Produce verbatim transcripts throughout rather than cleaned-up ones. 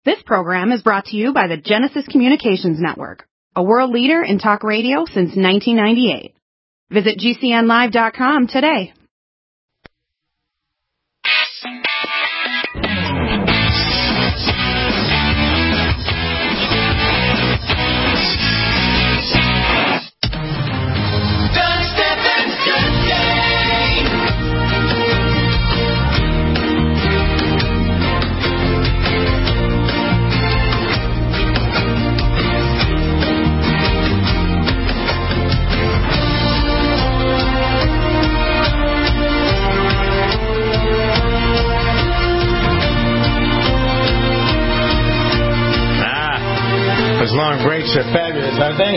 This program is brought to you by the Genesis Communications Network, a world leader in talk radio since nineteen ninety-eight. Visit G C N live dot com today. Long breaks are fabulous, aren't they?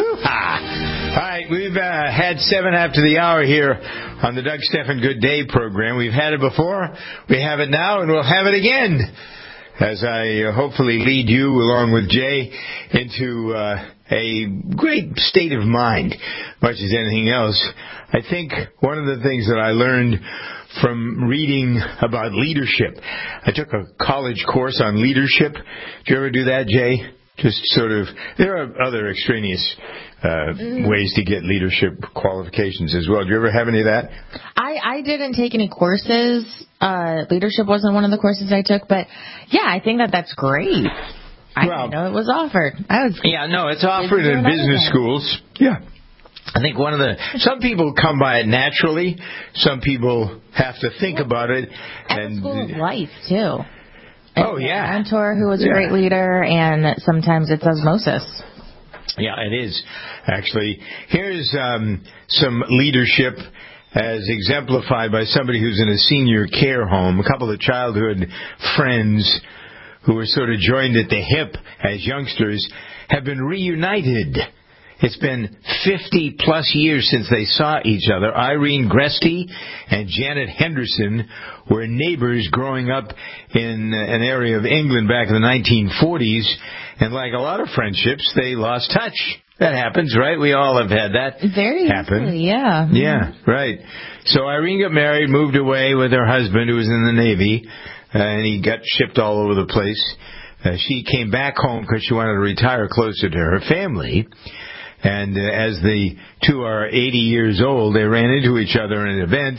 All right, we've uh, had seven after the hour here on the Doug Stephan Good Day program. We've had it before, we have it now, and we'll have it again as I uh, hopefully lead you, along with Jay, into uh, a great state of mind, much as anything else. I think one of the things that I learned from reading about leadership, I took a college course on leadership. Did you ever do that, Jay? Just sort of, there are other extraneous uh, mm. ways to get leadership qualifications as well. Do you ever have any of that? I, I didn't take any courses. Uh, leadership wasn't one of the courses I took, but yeah, I think that that's great. I well, didn't know it was offered. I was yeah, no, it's offered in business schools. Yeah. I think one of the, some people come by it naturally. Some people have to think yeah. about it. At and the school of life, too. Oh, yeah. A mentor who was a yeah. great leader, and sometimes it's osmosis. Yeah, it is, actually. Here's um, some leadership as exemplified by somebody who's in a senior care home. A couple of childhood friends who were sort of joined at the hip as youngsters have been reunited. It's been fifty-plus years since they saw each other. Irene Gresty and Janet Henderson were neighbors growing up in an area of England back in the nineteen forties. And like a lot of friendships, they lost touch. That happens, right? We all have had that Very happen. Easily, yeah. Yeah, right. So Irene got married, moved away with her husband who was in the Navy, uh, and he got shipped all over the place. Uh, she came back home because she wanted to retire closer to her family. And uh, as the two are eighty years old, they ran into each other in an event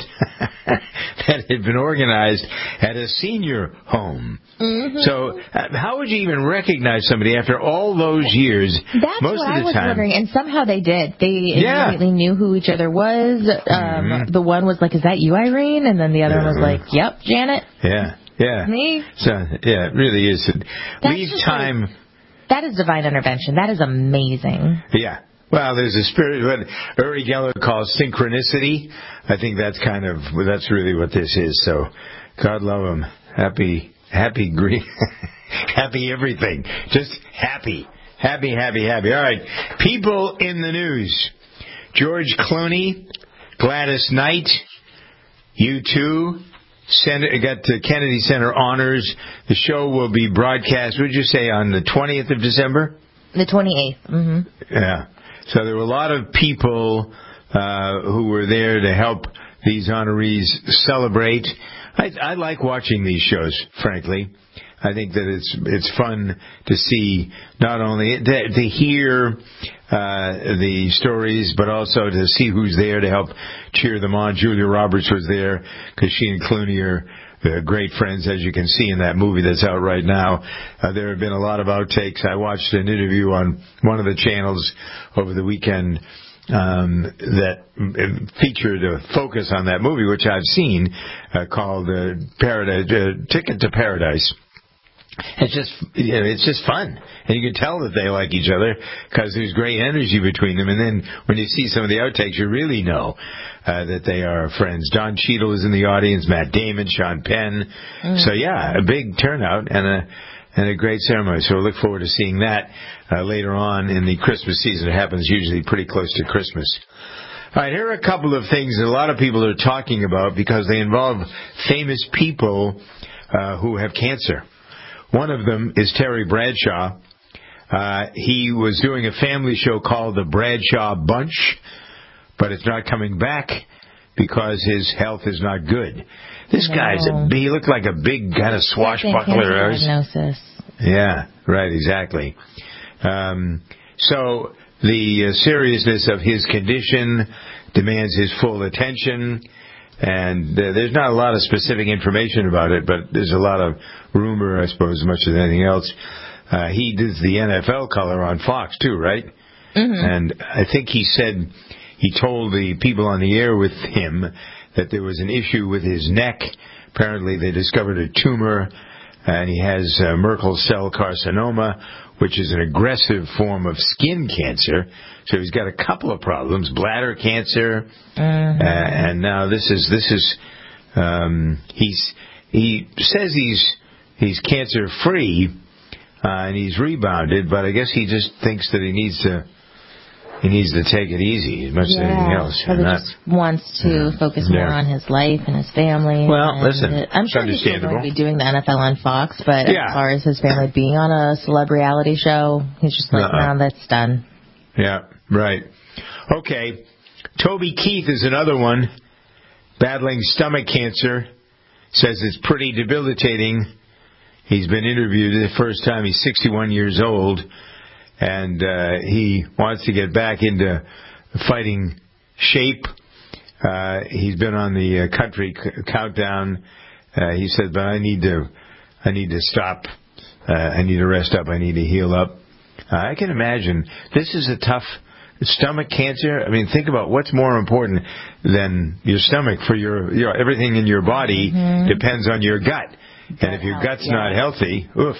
that had been organized at a senior home. Mm-hmm. So uh, how would you even recognize somebody after all those years? That's most what of the I was time, wondering. And somehow they did. They yeah. immediately knew who each other was. Um, mm-hmm. The one was like, "Is that you, Irene?" And then the other yeah. one was like, "Yep, Janet." Yeah, yeah. Me. So yeah, it really is. Leave time. Like, that is divine intervention. That is amazing. Yeah. Well, there's a spirit, what Uri Geller calls synchronicity. I think that's kind of, that's really what this is. So, God love him. Happy, happy, green, happy everything. Just happy. Happy, happy, happy. All right. People in the news. George Clooney, Gladys Knight, U two, Sen- got the Kennedy Center honors. The show will be broadcast, would you say, on the twentieth of December? The twenty-eighth. Mm-hmm. Yeah. So there were a lot of people uh, who were there to help these honorees celebrate. I, I like watching these shows, frankly. I think that it's it's fun to see, not only to, to hear uh, the stories, but also to see who's there to help cheer them on. Julia Roberts was there because she and Clooney are uh, great friends, as you can see in that movie that's out right now. Uh, there have been a lot of outtakes. I watched an interview on one of the channels over the weekend um, that featured a focus on that movie, which I've seen, uh, called uh, Paradise, uh, Ticket to Paradise. It's just, you know, it's just fun. And you can tell that they like each other because there's great energy between them. And then when you see some of the outtakes, you really know uh, that they are friends. Don Cheadle is in the audience, Matt Damon, Sean Penn. Mm. So, yeah, a big turnout and a and a great ceremony. So we look forward to seeing that uh, later on in the Christmas season. It happens usually pretty close to Christmas. All right, here are a couple of things that a lot of people are talking about because they involve famous people uh, who have cancer. One of them is Terry Bradshaw. Uh, he was doing a family show called The Bradshaw Bunch, but it's not coming back because his health is not good. This no. guy's a he looked like a big kind of swashbuckler. Diagnosis. Yeah, right, exactly. Um, so the uh, seriousness of his condition demands his full attention, and uh, there's not a lot of specific information about it, but there's a lot of rumor, I suppose, as much as anything else. Uh, he does the N F L color on Fox, too, right? Mm-hmm. And I think he said, he told the people on the air with him that there was an issue with his neck. Apparently they discovered a tumor, and he has uh, Merkel cell carcinoma, which is an aggressive form of skin cancer. So he's got a couple of problems: bladder cancer, mm-hmm. uh, and now this is this is um, he's he says he's he's cancer free, uh, and he's rebounded, but I guess he just thinks that he needs to he needs to take it easy as much yeah, as anything else. Probably just wants to yeah. focus more yeah. on his life and his family. Well, and listen, it, I'm sure he's still going to be doing the N F L on Fox, but yeah. as far as his family being on a celeb reality show, he's just like, uh-uh. no, that's done. Yeah, right. Okay. Toby Keith is another one, battling stomach cancer. Says it's pretty debilitating. He's been interviewed the first time. He's sixty-one years old, and uh, he wants to get back into fighting shape. Uh, he's been on the uh, country c- countdown. Uh, he said, but I need to, I need to stop. Uh, I need to rest up. I need to heal up. Uh, I can imagine this is a tough stomach cancer. I mean, think about what's more important than your stomach for your, your everything in your body mm-hmm. depends on your gut. Gut and if your health, gut's yeah. not healthy, oof.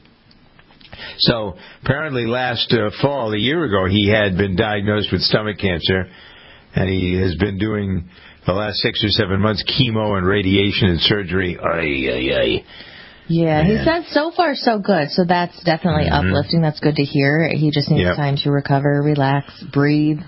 So apparently last uh, fall, a year ago, he had been diagnosed with stomach cancer, and he has been doing the last six or seven months chemo and radiation and surgery. Ay, ay, ay. Yeah, Man. He said so far so good, so that's definitely mm-hmm. uplifting. That's good to hear. He just needs yep. time to recover, relax, breathe.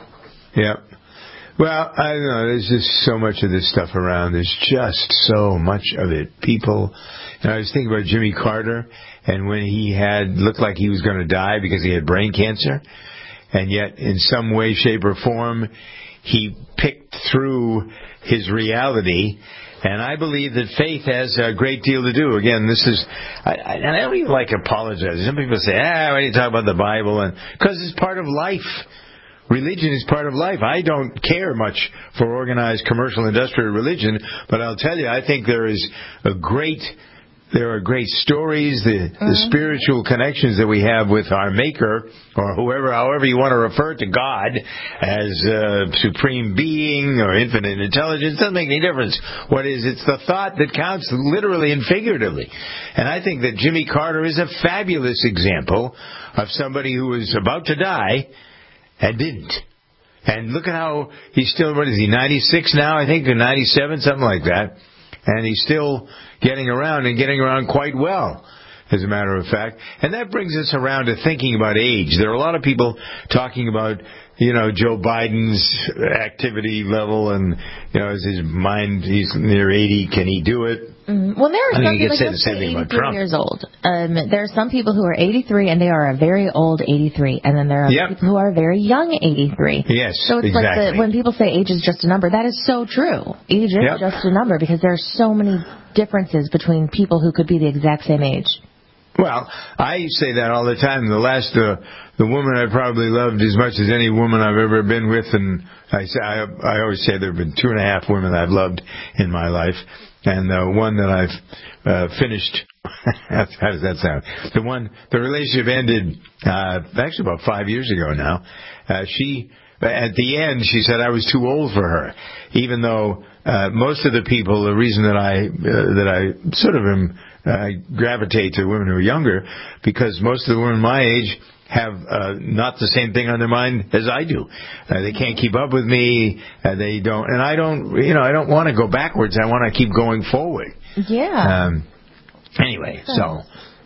Yep. Well, I don't know. There's just so much of this stuff around. There's just so much of it. People, and I was thinking about Jimmy Carter, and when he had looked like he was going to die because he had brain cancer, and yet in some way, shape, or form, he picked through his reality. And I believe that faith has a great deal to do. Again, this is, I, I, and I don't even like apologize. Some people say, ah, why do you talk about the Bible? And because it's part of life. Religion is part of life. I don't care much for organized commercial industrial religion, but I'll tell you, I think there is a great, there are great stories, the, mm-hmm. the spiritual connections that we have with our Maker, or whoever, however you want to refer to God as a supreme being or infinite intelligence. It doesn't make any difference. What is, it's the thought that counts, literally and figuratively. And I think that Jimmy Carter is a fabulous example of somebody who was about to die and didn't. And look at how he's still, what is he, ninety-six now, I think, or ninety-seven, something like that. And he's still getting around and getting around quite well, as a matter of fact. And that brings us around to thinking about age. There are a lot of people talking about, you know, Joe Biden's activity level and, you know, is his mind, he's near eighty, can he do it? Mm-hmm. Well, there are I some think you people, could say like, the same thing about eighty-three Trump. years old. Um, there are some people who are eighty-three and they are a very old eighty-three, and then there are yep. people who are very young eighty-three. Yes, so it's exactly. like the, when people say age is just a number, that is so true. Age is yep. just a number because there are so many differences between people who could be the exact same age. Well, I say that all the time. The last, uh, the woman I probably loved as much as any woman I've ever been with, and I say, I, I always say there have been two and a half women I've loved in my life, and uh, one that I've uh, finished. How does that sound? The one, the relationship ended uh, actually about five years ago now. Uh, she, at the end, she said I was too old for her, even though uh, most of the people, the reason that I uh, that I sort of am. I gravitate to women who are younger because most of the women my age have uh, not the same thing on their mind as I do. Uh, they can't keep up with me. Uh, they don't, and I don't. You know, I don't want to go backwards. I want to keep going forward. Yeah. Um, anyway, so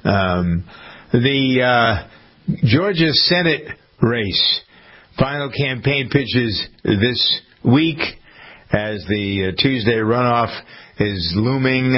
um, the uh, Georgia Senate race final campaign pitches this week as the uh, Tuesday runoff is looming.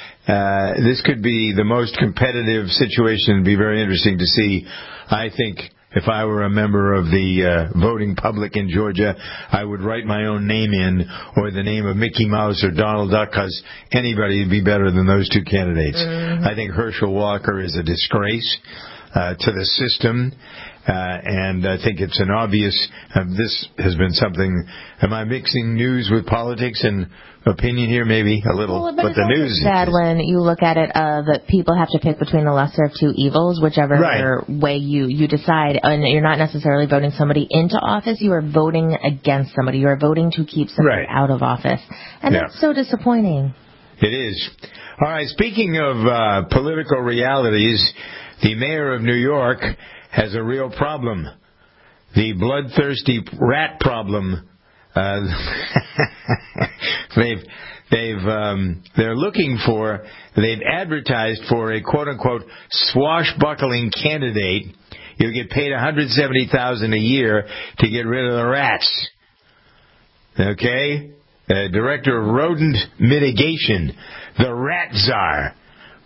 Uh, this could be the most competitive situation. It'd be very interesting to see. I think If I were a member of the uh, voting public in Georgia, I would write my own name in, or the name of Mickey Mouse or Donald Duck, because anybody would be better than those two candidates. Mm-hmm. I think Herschel Walker is a disgrace uh, to the system. Uh, and I think it's an obvious, uh, this has been something, am I mixing news with politics and opinion here? Maybe a little, well, but, but the news is sad when you look at it, uh, that people have to pick between the lesser of two evils, whichever right. way you, you decide, and you're not necessarily voting somebody into office, you are voting against somebody, you are voting to keep somebody right. out of office, and yeah. that's so disappointing. It is. All right, speaking of uh, political realities, the mayor of New York has a real problem. The bloodthirsty rat problem. Uh, they've, they've, um, they're looking for, they've advertised for a quote-unquote swashbuckling candidate. You'll get paid one hundred seventy thousand dollars a year to get rid of the rats. Okay? Uh, Director of Rodent Mitigation, the Rat Czar.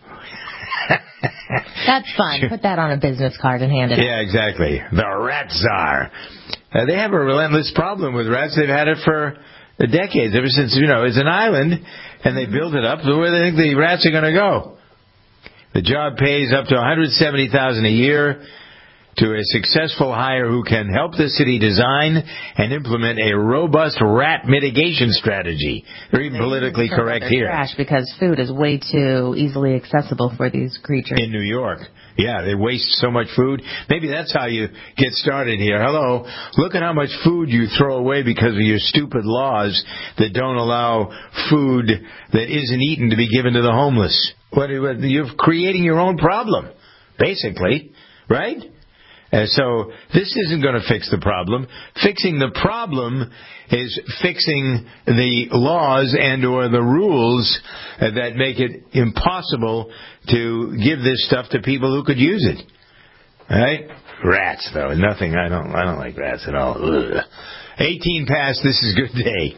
That's fun. Put that on a business card and hand it Yeah, out. exactly. The Rat Czar. Uh, they have a relentless problem with rats. They've had it for decades, ever since, you know, it's an island, and they built it up to where they think the rats are going to go. The job pays up to one hundred seventy thousand dollars a year to a successful hire who can help the city design and implement a robust rat mitigation strategy. They're even politically correct here. Trash because food is way too easily accessible for these creatures. In New York. Yeah, they waste so much food. Maybe that's how you get started here. Hello, look at how much food you throw away because of your stupid laws that don't allow food that isn't eaten to be given to the homeless. What, you're creating your own problem, basically, right? Uh, so this isn't going to fix the problem. Fixing the problem is fixing the laws and or the rules uh, that make it impossible to give this stuff to people who could use it. All right? Rats, though. Nothing. I don't. I don't like rats at all. Ugh. eighteen past. This is Good Day.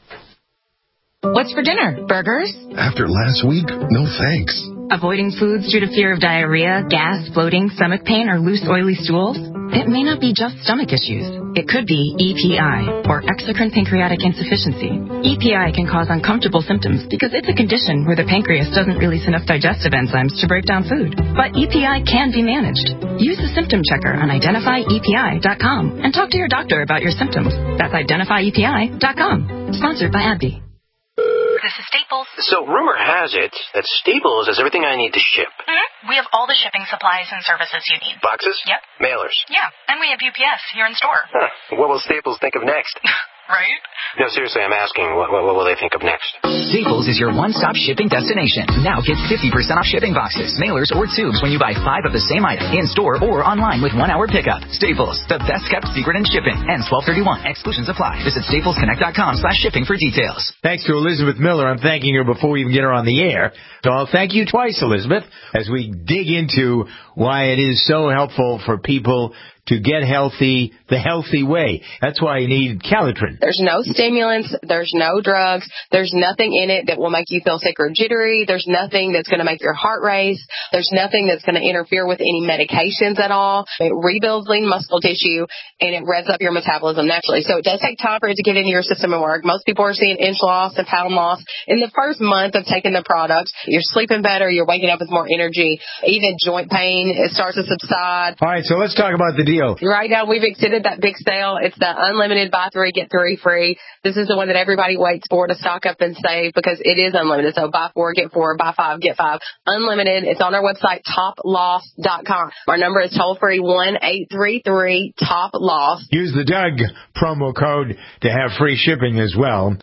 What's for dinner? Burgers? After last week, no thanks. Avoiding foods due to fear of diarrhea, gas, bloating, stomach pain, or loose, oily stools? It may not be just stomach issues. It could be E P I, or exocrine pancreatic insufficiency. E P I can cause uncomfortable symptoms because it's a condition where the pancreas doesn't release enough digestive enzymes to break down food. But E P I can be managed. Use the symptom checker on identify E P I dot com and talk to your doctor about your symptoms. That's identify E P I dot com. Sponsored by AbbVie. This is Staples. So rumor has it that Staples has everything I need to ship. Mm-hmm. We have all the shipping supplies and services you need. Boxes? Yep. Mailers? Yeah, and we have U P S here in store. Huh. What will Staples think of next? Right? No, seriously, I'm asking, what, what, what will they think of next? Staples is your one-stop shipping destination. Now get fifty percent off shipping boxes, mailers, or tubes when you buy five of the same item in-store or online with one-hour pickup. Staples, the best-kept secret in shipping. Ends twelve thirty-one. Exclusions apply. Visit staples connect dot com slash shipping for details. Thanks to Elizabeth Miller. I'm thanking her before we even get her on the air. So I'll thank you twice, Elizabeth, as we dig into why it is so helpful for people to get healthy the healthy way. That's why you need Calitrin. There's no stimulants. There's no drugs. There's nothing in it that will make you feel sick or jittery. There's nothing that's going to make your heart race. There's nothing that's going to interfere with any medications at all. It rebuilds lean muscle tissue, and it revs up your metabolism naturally. So it does take time for it to get into your system and work. Most people are seeing inch loss and pound loss in the first month of taking the product. You're sleeping better. You're waking up with more energy. Even joint pain, it starts to subside. All right, so let's talk about the deal. Right now, we've extended that big sale. It's the unlimited buy three, get three free. This is the one that everybody waits for to stock up and save because it is unlimited. So buy four, get four, buy five, get five. Unlimited. It's on our website, top loss dot com. Our number is toll-free one eight three three top loss. Use the Doug promo code to have free shipping as well.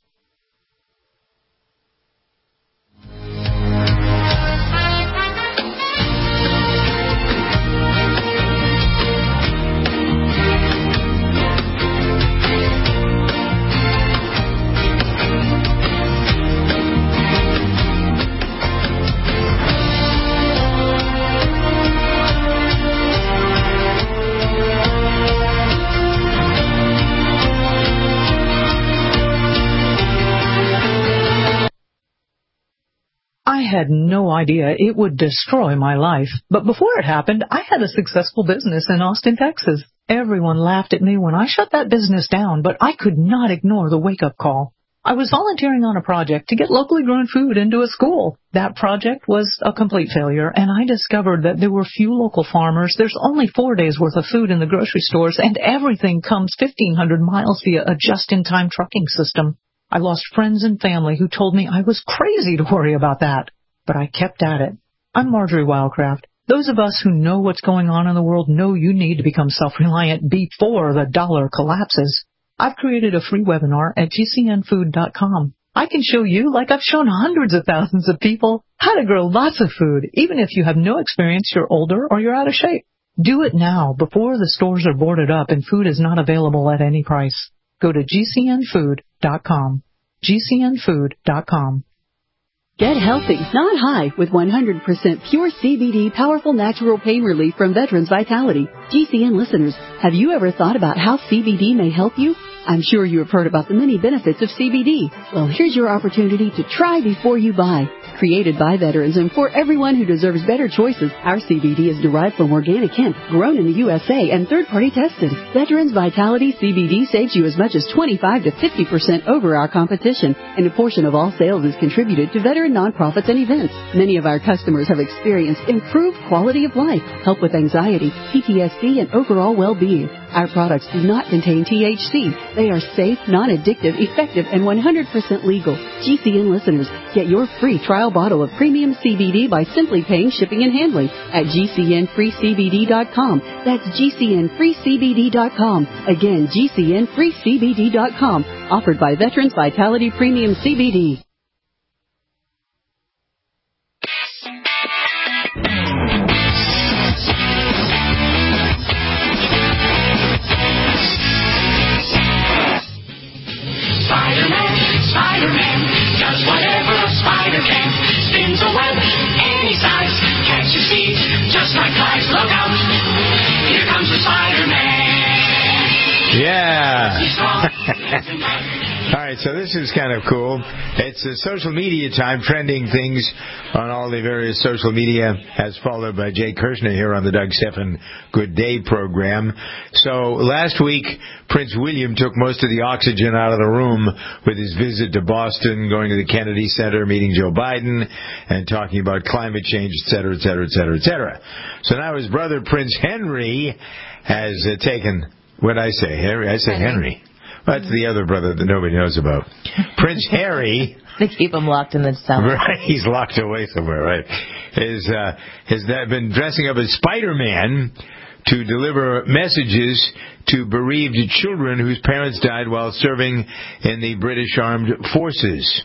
I had no idea it would destroy my life. But before it happened, I had a successful business in Austin, Texas. Everyone laughed at me when I shut that business down, but I could not ignore the wake-up call. I was volunteering on a project to get locally grown food into a school. That project was a complete failure, and I discovered that there were few local farmers, there's only four days' worth of food in the grocery stores, and everything comes fifteen hundred miles via a just-in-time trucking system. I lost friends and family who told me I was crazy to worry about that, but I kept at it. I'm Marjorie Wildcraft. Those of us who know what's going on in the world know you need to become self-reliant before the dollar collapses. I've created a free webinar at G C N food dot com. I can show you, like I've shown hundreds of thousands of people, how to grow lots of food, even if you have no experience, you're older, or you're out of shape. Do it now, before the stores are boarded up and food is not available at any price. Go to G C N food dot com. G C N food dot com. Get healthy, not high, with one hundred percent pure C B D powerful natural pain relief from Veterans Vitality. G C N listeners, have you ever thought about how C B D may help you? I'm sure you have heard about the many benefits of C B D. Well, here's your opportunity to try before you buy. Created by veterans and for everyone who deserves better choices, our C B D is derived from organic hemp, grown in the U S A and third-party tested. Veterans Vitality C B D saves you as much as twenty-five to fifty percent over our competition, and a portion of all sales is contributed to veteran nonprofits and events. Many of our customers have experienced improved quality of life, help with anxiety, P T S D, and overall well-being. Our products do not contain T H C. They are safe, non-addictive, effective, and one hundred percent legal. G C N listeners, get your free trial bottle of premium C B D by simply paying shipping and handling at G C N free C B D dot com. That's G C N free C B D dot com. Again, G C N free C B D dot com. Offered by Veterans Vitality Premium C B D. Spider-Man, Spider-Man, does whatever a spider can. Spins a web any size, catches thieves just like flies. Look out, here comes the Spider-Man. Yeah. All right, so this is kind of cool. It's a social media time, trending things on all the various social media, as followed by Jay Kirshner here on the Doug Stephan Good Day program. So last week, Prince William took most of the oxygen out of the room with his visit to Boston, going to the Kennedy Center, meeting Joe Biden, and talking about climate change, et cetera, et cetera, et cetera, et cetera. So now his brother, Prince Henry, has uh, taken, what did I say, Harry? I said Henry. That's the other brother that nobody knows about. Prince Harry. They keep him locked in the cell. Right, he's locked away somewhere, right? Is, uh, has been dressing up as Spider-Man to deliver messages to bereaved children whose parents died while serving in the British Armed Forces.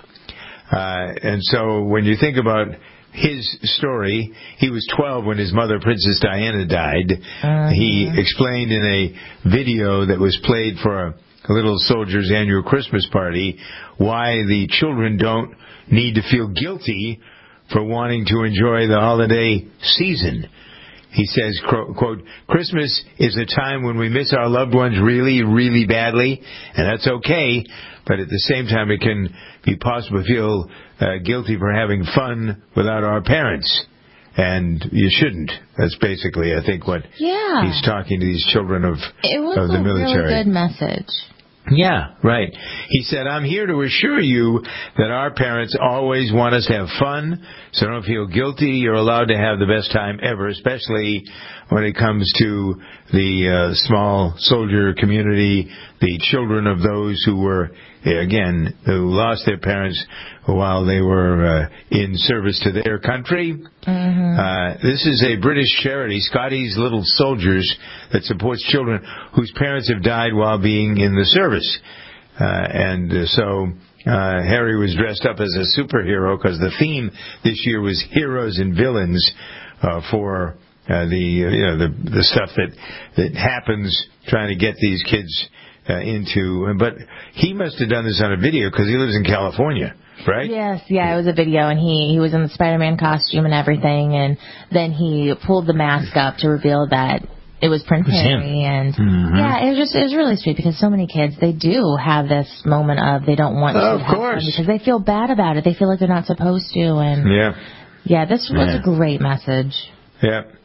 Uh, and so when you think about his story, he was twelve when his mother, Princess Diana, died. Uh-huh. He explained in a video that was played for a Little Soldiers Annual Christmas Party why the children don't need to feel guilty for wanting to enjoy the holiday season. He says, quote, "Christmas is a time when we miss our loved ones really, really badly, and that's okay, but at the same time it can be possible to feel uh, guilty for having fun without our parents. And you shouldn't." That's basically, I think, what yeah. he's talking to these children of, it was of the a military. Really good message. Yeah, right. He said, "I'm here to assure you that our parents always want us to have fun, so don't feel guilty. You're allowed to have the best time ever, especially when it comes to the uh, small soldier community, the children of those who were, again, who lost their parents while they were uh, in service to their country." Mm-hmm. Uh, this is a British charity, Scotty's Little Soldiers, that supports children whose parents have died while being in the service. Uh, and uh, so uh, Harry was dressed up as a superhero because the theme this year was heroes and villains uh, for uh, the uh, you know the the stuff that that happens trying to get these kids uh, into. But he must have done this on a video because he lives in California. Right? Yes, yeah, it was a video, and he, he was in the Spider-Man costume and everything, and then he pulled the mask up to reveal that it was Prince Harry, and mm-hmm. yeah, it was just, it was really sweet, because so many kids, they do have this moment of they don't want oh, to of have course. fun because they feel bad about it, they feel like they're not supposed to, and yeah, yeah, this was yeah. a great message. Yeah.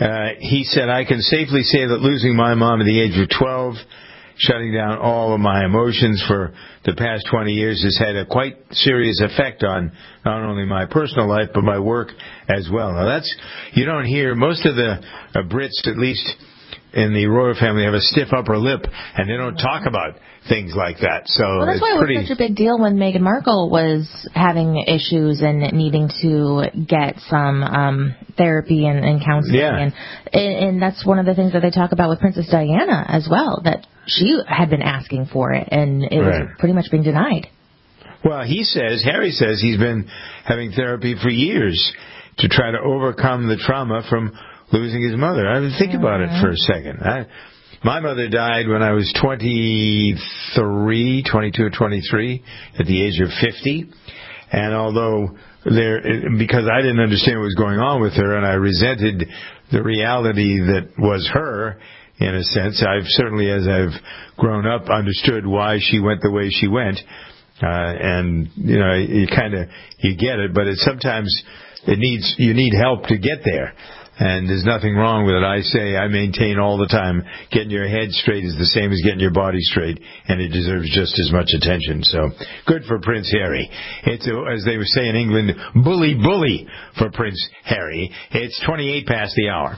Uh, he said, I can safely say that losing my mom at the age of twelve, shutting down all of my emotions for the past twenty years, has had a quite serious effect on not only my personal life, but my work as well. Now, that's, you don't hear, most of the uh, Brits, at least in the royal family, have a stiff upper lip, and they don't talk about things like that. So well, that's it's why it pretty... was such a big deal when Meghan Markle was having issues and needing to get some um, therapy and, and counseling. Yeah. And, and that's one of the things that they talk about with Princess Diana as well, that she had been asking for it, and it Right. was pretty much being denied. Well, he says, Harry says he's been having therapy for years to try to overcome the trauma from losing his mother. I mean, think mm-hmm. about it for a second. I, my mother died when I was twenty-three, twenty-two or twenty-three, at the age of fifty. And although there, because I didn't understand what was going on with her, and I resented the reality that was her, in a sense, I've certainly, as I've grown up, understood why she went the way she went. Uh, and, you know, you kind of, you get it, but it sometimes it needs, you need help to get there. And there's nothing wrong with it. I say, I maintain all the time, getting your head straight is the same as getting your body straight, and it deserves just as much attention. So, good for Prince Harry. It's, a, as they would say in England, bully, bully for Prince Harry. It's twenty-eight past the hour.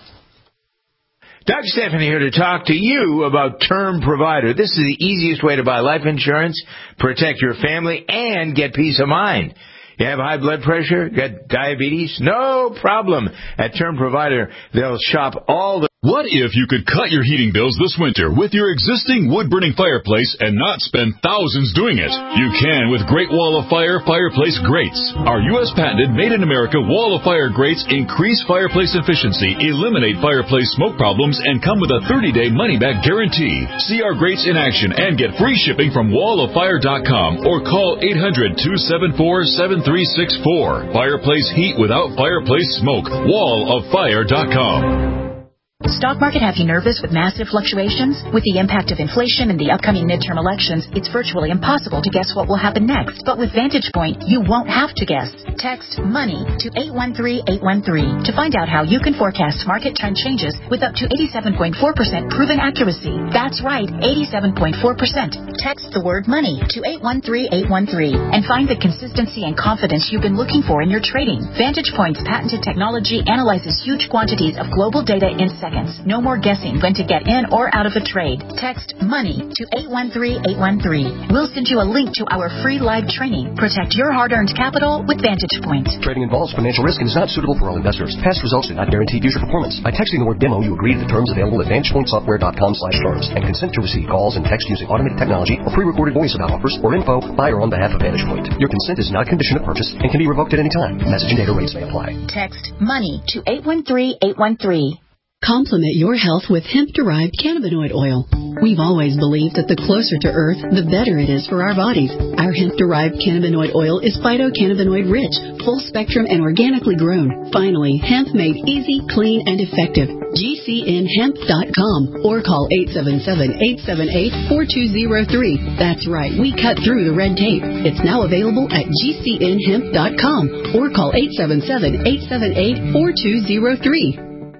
Doug Stephanie here to talk to you about Term Provider. This is the easiest way to buy life insurance, protect your family, and get peace of mind. You have high blood pressure? Got diabetes? No problem. At Term Provider, they'll shop all the... What if you could cut your heating bills this winter with your existing wood-burning fireplace and not spend thousands doing it? You can with Great Wall of Fire Fireplace Grates. Our U S patented made-in-America Wall of Fire grates increase fireplace efficiency, eliminate fireplace smoke problems, and come with a thirty-day money-back guarantee. See our grates in action and get free shipping from wall of fire dot com or call eight hundred, two seven four, seven three six four. Fireplace heat without fireplace smoke. wall of fire dot com. Stock market have you nervous with massive fluctuations? With the impact of inflation and the upcoming midterm elections, it's virtually impossible to guess what will happen next. But with Vantage Point, you won't have to guess. Text MONEY to eight one three eight one three to find out how you can forecast market trend changes with up to eighty-seven point four percent proven accuracy. That's right, eighty-seven point four percent. Text the word MONEY to eight one three eight one three and find the consistency and confidence you've been looking for in your trading. Vantage Point's patented technology analyzes huge quantities of global data in seconds. No more guessing when to get in or out of a trade. Text MONEY to eight one three eight one three. We'll send you a link to our free live training. Protect your hard-earned capital with Vantage Point. Trading involves financial risk and is not suitable for all investors. Past results do not guarantee future performance. By texting the word demo, you agree to the terms available at vantage point software dot com slash terms and consent to receive calls and text using automated technology or pre-recorded voice about offers or info by or on behalf of Vantage Point. Your consent is not a condition of purchase and can be revoked at any time. Message and data rates may apply. Text MONEY to eight one three eight one three. Complement your health with hemp-derived cannabinoid oil. We've always believed that the closer to Earth, the better it is for our bodies. Our hemp-derived cannabinoid oil is phytocannabinoid-rich, full-spectrum, and organically grown. Finally, hemp made easy, clean, and effective. G C N hemp dot com or call eight seven seven, eight seven eight, four two zero three. That's right, we cut through the red tape. It's now available at G C N hemp dot com or call eight seven seven, eight seven eight, four two zero three.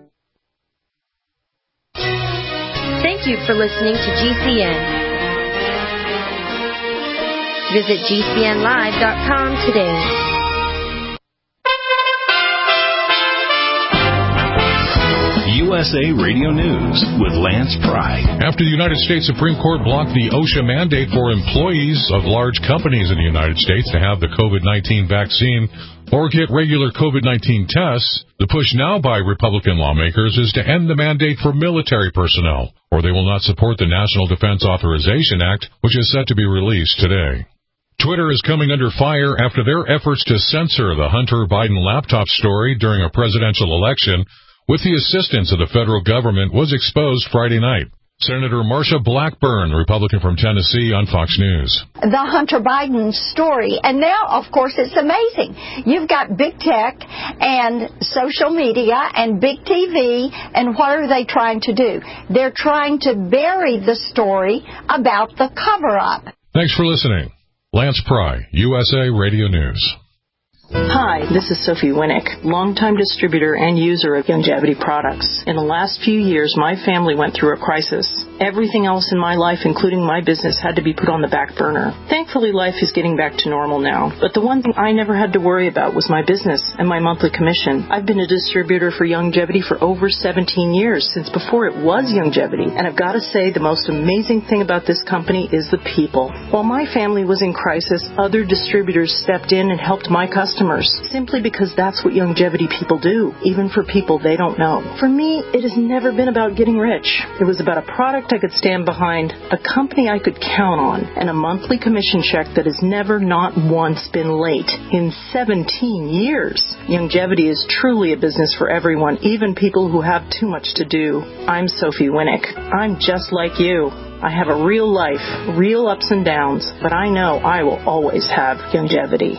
Thank you for listening to G C N. Visit G C N live dot com today. U S A Radio News with Lance Pry. After the United States Supreme Court blocked the OSHA mandate for employees of large companies in the United States to have the COVID nineteen vaccine or get regular COVID nineteen tests, the push now by Republican lawmakers is to end the mandate for military personnel, or they will not support the National Defense Authorization Act, which is set to be released today. Twitter is coming under fire after their efforts to censor the Hunter Biden laptop story during a presidential election with the assistance of the federal government was exposed Friday night. Senator Marsha Blackburn, Republican from Tennessee, on Fox News. The Hunter Biden story. And now, of course, it's amazing. You've got big tech and social media and big T V, and what are they trying to do? They're trying to bury the story about the cover-up. Thanks for listening. Lance Pry, U S A Radio News. Hi, this is Sophie Winnick, longtime distributor and user of Youngevity products. In the last few years, my family went through a crisis. Everything else in my life, including my business, had to be put on the back burner. Thankfully, life is getting back to normal now. But the one thing I never had to worry about was my business and my monthly commission. I've been a distributor for Youngevity for over seventeen years, since before it was Youngevity. And I've got to say, the most amazing thing about this company is the people. While my family was in crisis, other distributors stepped in and helped my customers, simply because that's what Youngevity people do, even for people they don't know. For me, it has never been about getting rich. It was about a product I could stand behind, a company I could count on, and a monthly commission check that has never, not once, been late in seventeen years. Youngevity is truly a business for everyone, even people who have too much to do. I'm Sophie Winnick. I'm just like you. I have a real life, real ups and downs, but I know I will always have Youngevity.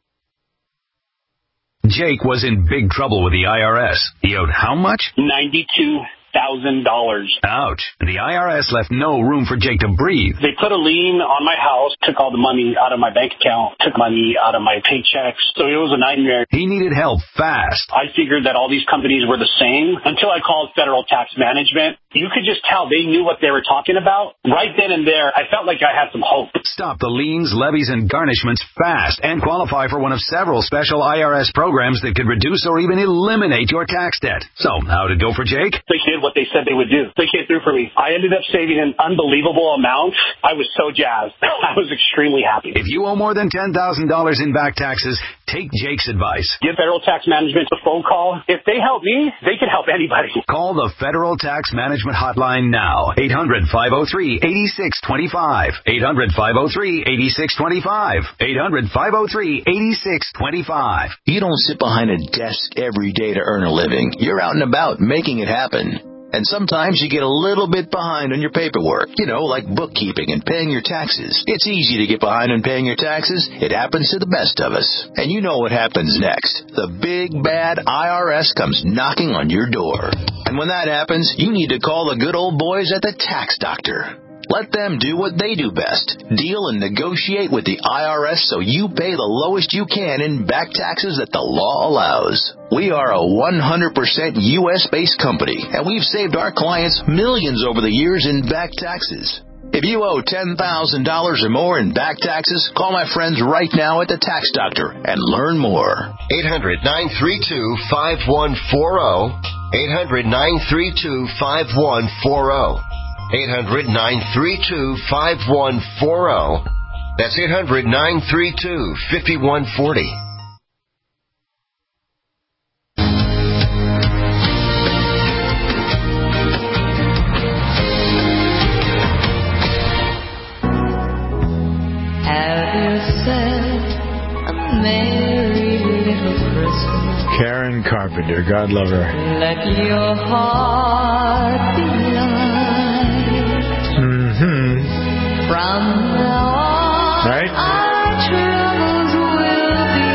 Jake was in big trouble with the I R S. He owed how much? ninety-two thousand dollars. Ouch. The I R S left no room for Jake to breathe. They put a lien on my house, took all the money out of my bank account, took money out of my paychecks. So it was a nightmare. He needed help fast. I figured that all these companies were the same until I called Federal Tax Management. You could just tell they knew what they were talking about. Right then and there, I felt like I had some hope. Stop the liens, levies, and garnishments fast and qualify for one of several special I R S programs that could reduce or even eliminate your tax debt. So, how'd it go for Jake? They did what they said they would do. They came through for me. I ended up saving an unbelievable amount. I was so jazzed. I was extremely happy. If you owe more than ten thousand dollars in back taxes, take Jake's advice. Give Federal Tax Management a phone call. If they help me, they can help anybody. Call the Federal Tax Management Hotline now. eight hundred, five oh three, eight six two five. eight hundred, five oh three, eight six two five. eight hundred, five oh three, eight six two five. You don't sit behind a desk every day to earn a living. You're out and about making it happen. And sometimes you get a little bit behind on your paperwork, you know, like bookkeeping and paying your taxes. It's easy to get behind on paying your taxes. It happens to the best of us. And you know what happens next. The big, bad I R S comes knocking on your door. And when that happens, you need to call the good old boys at the Tax Doctor. Let them do what they do best. Deal and negotiate with the I R S so you pay the lowest you can in back taxes that the law allows. We are a one hundred percent U S-based company, and we've saved our clients millions over the years in back taxes. If you owe ten thousand dollars or more in back taxes, call my friends right now at the Tax Doctor and learn more. eight hundred, nine three two, five one four zero. eight hundred, nine three two, five one four zero. eight hundred, nine three two, five one four zero. That's eight hundred, nine three two, five one four zero. Karen Carpenter, God love her. Let your heart be light. Mm-hmm. From now on, right? our troubles will be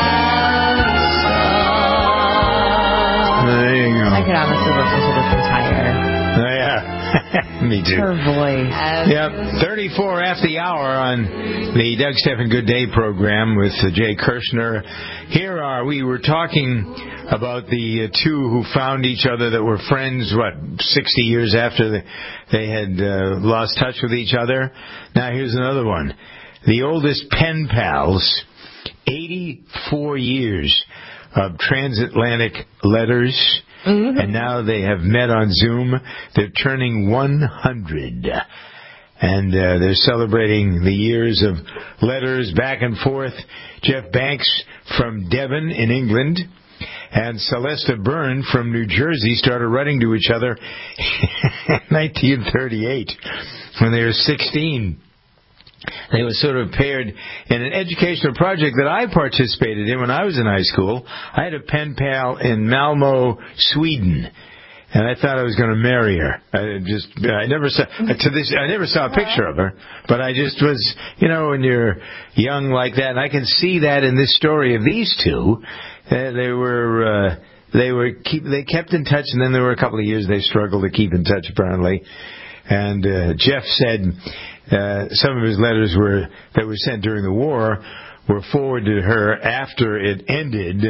outside. There you go. I could honestly listen to this entire. Oh, yeah. Me too. Her voice. Yep. thirty-four after the hour on the Doug Stephan Good Day program with uh, Jay Kirshner. Here are, we were talking about the uh, two who found each other that were friends, what, sixty years after they, they had uh, lost touch with each other. Now here's another one. The oldest pen pals, eighty-four years of transatlantic letters. Mm-hmm. And now they have met on Zoom. They're turning one hundred. And uh, they're celebrating the years of letters back and forth. Jeff Banks from Devon in England and Celesta Byrne from New Jersey started writing to each other in nineteen thirty-eight when they were sixteen. They were sort of paired in an educational project that I participated in when I was in high school. I had a pen pal in Malmo, Sweden, and I thought I was going to marry her. I just, I never saw to this. I never saw a picture of her, but I just was, you know, when you're young like that, and I can see that in this story of these two. Uh, they were. Uh, They were keep. They kept in touch, and then there were a couple of years they struggled to keep in touch, apparently. And uh, Jeff said uh, some of his letters were that were sent during the war were forwarded to her after it ended.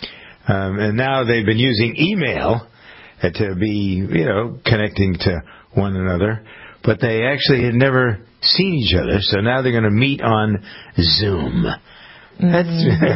Um, and now they've been using email to be, you know, connecting to one another. But they actually had never seen each other, so now they're going to meet on Zoom. That's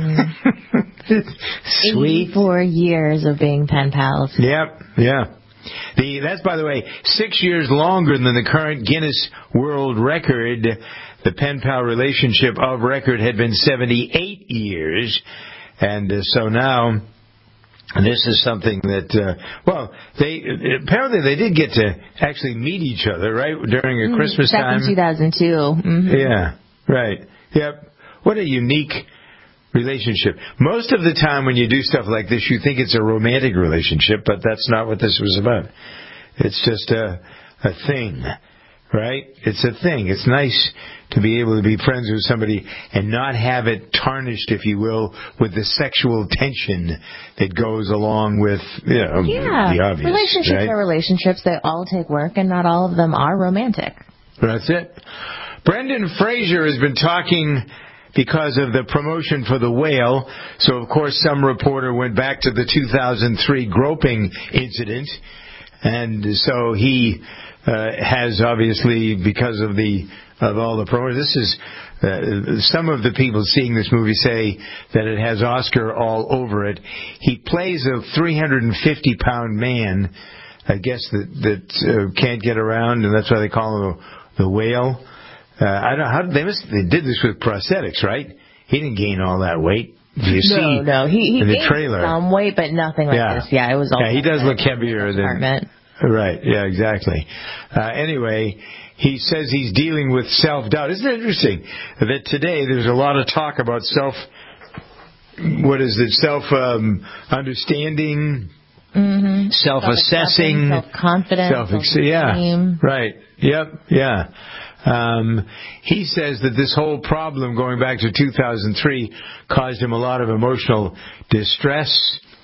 mm-hmm. sweet. eighty-four years of being pen pals. Yep, yeah. The, that's, by the way, six years longer than the current Guinness World Record. The pen pal relationship of record had been seventy-eight years. And uh, so now this is something that, uh, well, they apparently they did get to actually meet each other, right, during a mm, Christmas back time. Back in two thousand two. Mm-hmm. Yeah, right. Yep. What a unique relationship. Most of the time when you do stuff like this, you think it's a romantic relationship, but that's not what this was about. It's just a, a thing, right? It's a thing. It's nice to be able to be friends with somebody and not have it tarnished, if you will, with the sexual tension that goes along with, you know, yeah. the obvious. Relationships right? are relationships. They all take work, and not all of them are romantic. That's it. Brendan Fraser has been talking because of the promotion for The Whale. So, of course, some reporter went back to the two thousand three groping incident. And so he uh, has obviously, because of the of all the promotion, this is uh, some of the people seeing this movie say that it has Oscar all over it. He plays a three hundred fifty pound man, I guess, that, that uh, can't get around, and that's why they call him the whale. Uh, I don't know how they must. They did this with prosthetics, right? He didn't gain all that weight. You no, see no, he, he in the gained trailer. some weight, but nothing like yeah. this. Yeah, it was all. Yeah, he does look heavier than. Right. Yeah. Exactly. Uh, anyway, he says he's dealing with self-doubt. Isn't it interesting that today there's a lot of talk about self. What is it? Self um, understanding. Mm-hmm. Self-assessing, self-confidence, self-esteem. Yeah, right. Yep, yeah. Um, he says that this whole problem, going back to two thousand three, caused him a lot of emotional distress.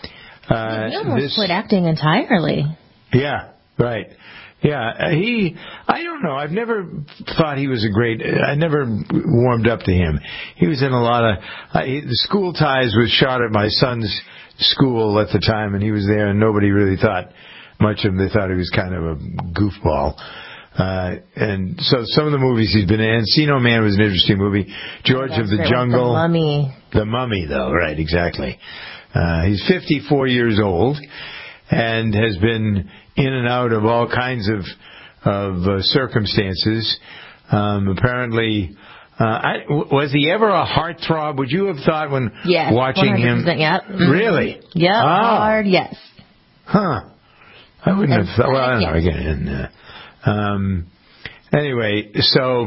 Uh, he almost this, quit acting entirely. Yeah, right. Yeah, he. I don't know. I've never thought he was a great. I never warmed up to him. He was in a lot of. Uh, he, the School Ties was shot at my son's school at the time, and he was there, and nobody really thought much of him. They thought he was kind of a goofball. Uh, and so some of the movies he's been in, Encino Man was an interesting movie. George yeah, of the right, Jungle. The Mummy. The Mummy, though, right, exactly. Uh, he's fifty-four years old and has been in and out of all kinds of, of uh, circumstances. Um, apparently, Uh, I, was he ever a heartthrob? Would you have thought when yes, watching him? Yep. Mm-hmm. Really? Yep. Oh. Hard, yes. Huh. I wouldn't and have thought. Well, I don't yes. know. Again, uh, um, anyway, so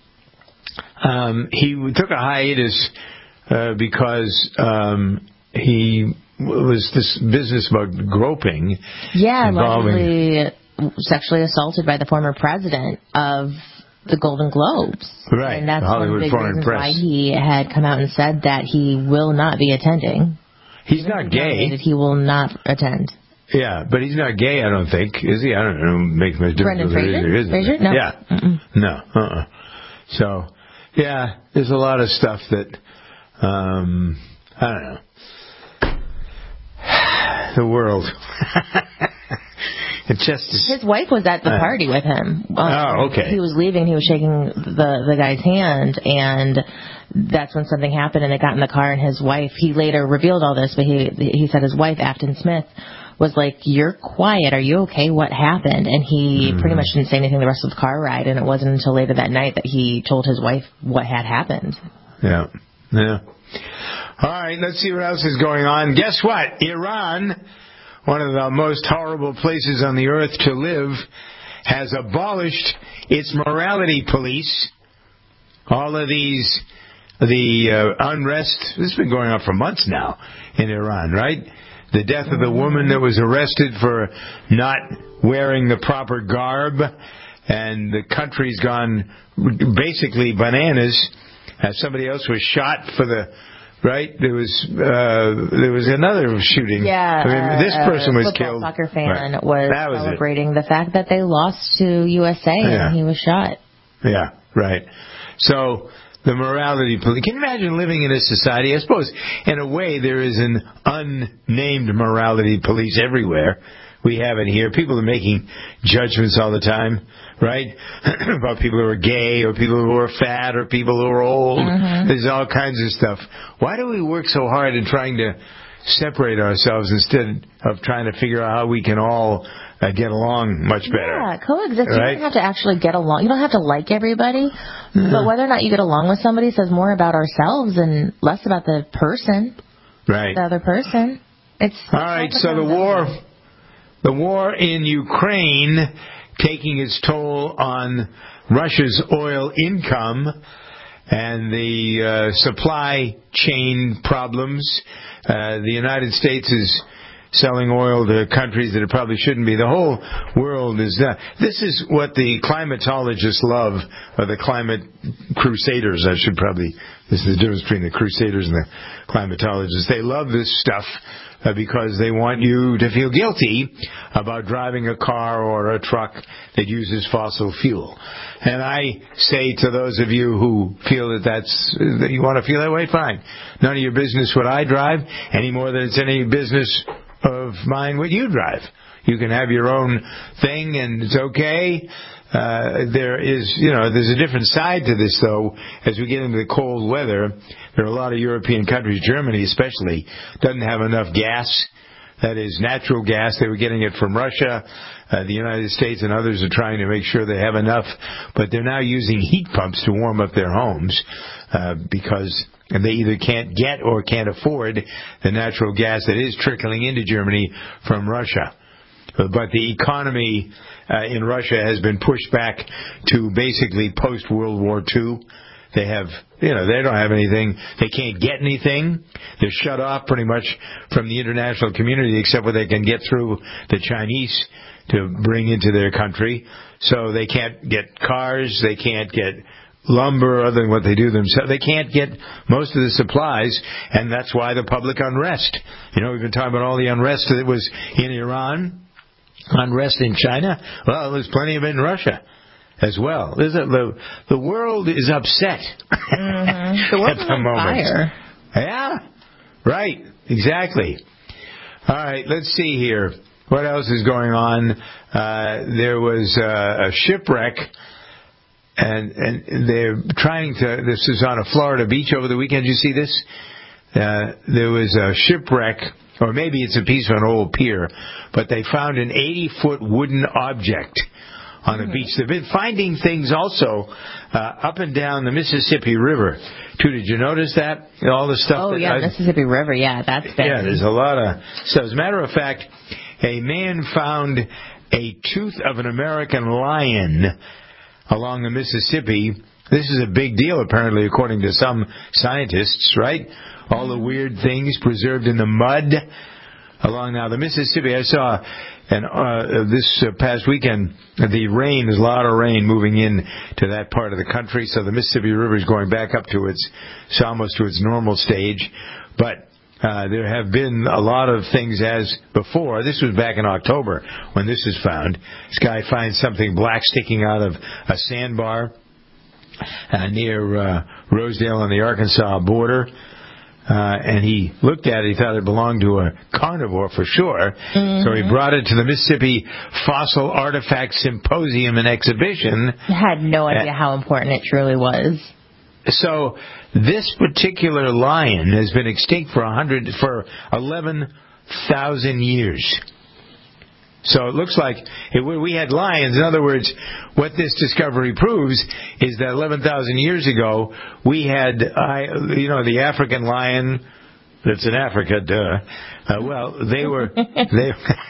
um, he took a hiatus uh, because um, he was this business about groping. Yeah, involving allegedly sexually assaulted by the former president of the Golden Globes. Right. And that's Hollywood one of the big Foreign reasons Press. why he had come out and said that he will not be attending. He's not gay. That he will not attend. Yeah, but he's not gay, I don't think. Is he? I don't know. Make much difference. Brendan Fraser? Is Fraser? No. Yeah. Mm-mm. No. Uh-uh. So, yeah, there's a lot of stuff that, um, I don't know. The world. It just is, his wife was at the uh, party with him. Um, oh, okay. He was leaving. He was shaking the the guy's hand, and that's when something happened. And they got in the car, and his wife. He later revealed all this, but he he said his wife, Afton Smith, was like, "You're quiet. Are you okay? What happened?" And he mm-hmm. pretty much didn't say anything the rest of the car ride. And it wasn't until later that night that he told his wife what had happened. Yeah. Yeah. All right. Let's see what else is going on. Guess what? Iran, one of the most horrible places on the earth to live, has abolished its morality police. All of these, the uh, unrest, this has been going on for months now in Iran, right? The death of the woman that was arrested for not wearing the proper garb, and the country's gone basically bananas. Uh, somebody else was shot for the... Right, there was uh, there was another shooting. Yeah, I mean, this person uh, was football killed. Soccer fan right. was, was celebrating it. the fact that they lost to U S A yeah. and he was shot. Yeah, right. So the morality police. Can you imagine living in a society? I suppose, in a way, there is an unnamed morality police everywhere. We have it here. People are making judgments all the time, right? About people who are gay or people who are fat or people who are old. Mm-hmm. There's all kinds of stuff. Why do we work so hard in trying to separate ourselves instead of trying to figure out how we can all uh, get along much better? Yeah, coexist. Right? You don't have to actually get along. You don't have to like everybody. Mm-hmm. But whether or not you get along with somebody says more about ourselves and less about the person. Right. The other person. It's all right. So the war... The war in Ukraine taking its toll on Russia's oil income and the uh, supply chain problems. Uh, the United States is selling oil to countries that it probably shouldn't be. The whole world is done. This is what the climatologists love, or the climate crusaders, I should probably, this is the difference between the crusaders and the climatologists. They love this stuff uh, because they want you to feel guilty about driving a car or a truck that uses fossil fuel. And I say to those of you who feel that that's, that you want to feel that way, fine. None of your business what I drive, any more than it's any business of mine what you drive. You can have your own thing and it's okay. Uh, there is, you know, there's a different side to this though. As we get into the cold weather, there are a lot of European countries, Germany especially, doesn't have enough gas. That is natural gas. They were getting it from Russia. Uh, the United States and others are trying to make sure they have enough, but they're now using heat pumps to warm up their homes uh, because they either can't get or can't afford the natural gas that is trickling into Germany from Russia. But the economy uh, in Russia has been pushed back to basically post-World War Two. They have, you know, they don't have anything. They can't get anything. They're shut off pretty much from the international community except what they can get through the Chinese to bring into their country. So they can't get cars. They can't get lumber other than what they do themselves. They can't get most of the supplies, and that's why the public unrest. You know, we've been talking about all the unrest that was in Iran, unrest in China. Well, there's plenty of it in Russia as well. There's a, the, the world is upset mm-hmm. the world at the on moment. Fire. Yeah, right, exactly. All right, let's see here. What else is going on? Uh, there was uh, a shipwreck, and and they're trying to. This is on a Florida beach over the weekend. Did you see this? Uh, there was a shipwreck, or maybe it's a piece of an old pier, but they found an eighty-foot wooden object on a beach. They've been finding things also uh, up and down the Mississippi River, too. Did you notice that? All the stuff. Oh, that yeah, I, Mississippi River. Yeah, that's been. Yeah, there's a lot of. So, as a matter of fact, a man found a tooth of an American lion along the Mississippi. This is a big deal, apparently, according to some scientists, right? All the weird things preserved in the mud along now the Mississippi. I saw and uh, this uh, past weekend the rain, there's a lot of rain moving in to that part of the country, so the Mississippi River is going back up to its, it's almost to its normal stage. But uh, there have been a lot of things as before. This was back in October when this was found. This guy finds something black sticking out of a sandbar uh, near uh, Rosedale on the Arkansas border. Uh, and he looked at it, he thought it belonged to a carnivore for sure. Mm-hmm. So he brought it to the Mississippi Fossil Artifact Symposium and Exhibition. I had no idea uh, how important it truly was. So this particular lion has been extinct for a hundred for eleven thousand years. So it looks like it, we had lions. In other words, what this discovery proves is that eleven thousand years ago, we had, I, you know, the African lion that's in Africa, duh. Uh, well, they were, they,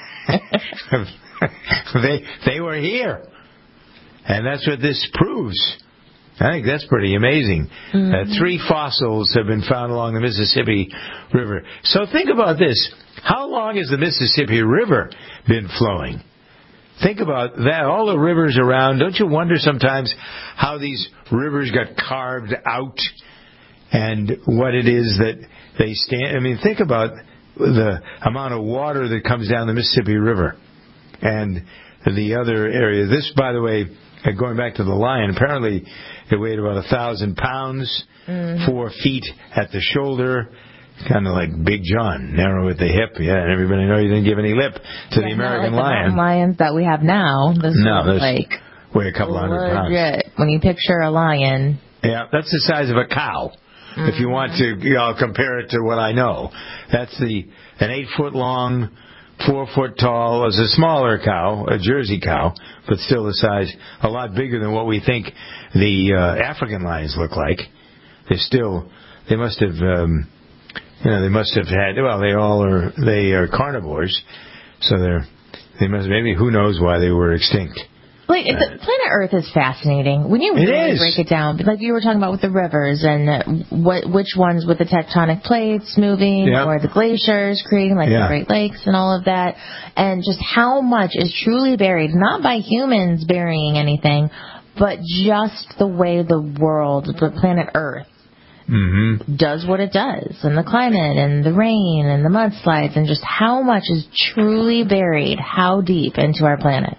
they, they were here. And that's what this proves. I think that's pretty amazing. Mm-hmm. Uh, three fossils have been found along the Mississippi River. So think about this. How long has the Mississippi River been flowing? Think about that. All the rivers around. Don't you wonder sometimes how these rivers got carved out and what it is that they stand? I mean, think about the amount of water that comes down the Mississippi River. And the other area. This, by the way, going back to the lion, apparently it weighed about a thousand pounds, mm-hmm. four feet at the shoulder. Kind of like Big John, narrow at the hip. Yeah, and everybody knows you didn't give any lip to yeah, the American like lion. The lions that we have now. This no, is like weigh a couple hundred pounds. Legit. When you picture a lion. Yeah, that's the size of a cow. Mm-hmm. If you want to, you know, compare it to what I know, that's the an eight foot long, four foot tall. Is a smaller cow, a Jersey cow, but still the size a lot bigger than what we think the uh, African lions look like. They're still. They must have. Um, You know, they must have had. Well, they all are. They are carnivores, so they're. They must. Maybe who knows why they were extinct. Like uh, planet Earth is fascinating when you really break it down. Like you were talking about with the rivers and what, which ones with the tectonic plates moving yep. or the glaciers creating like yeah. the Great Lakes and all of that, and just how much is truly buried, not by humans burying anything, but just the way the world, the planet Earth. Mm-hmm. does what it does, and the climate, and the rain, and the mudslides, and just how much is truly buried, how deep into our planet.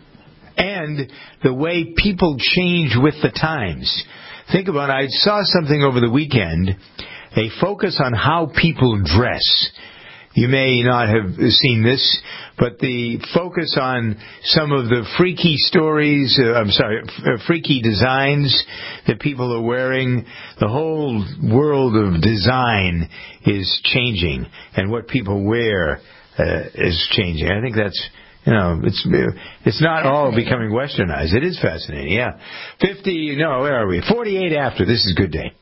And the way people change with the times. Think about it. I saw something over the weekend, a focus on how people dress. You may not have seen this, but the focus on some of the freaky stories, uh, I'm sorry, f- freaky designs that people are wearing. The whole world of design is changing, and what people wear uh, is changing. I think that's, you know, it's it's not all becoming westernized. It is fascinating, yeah. fifty, no, where are we? forty-eight after. This is Good Day.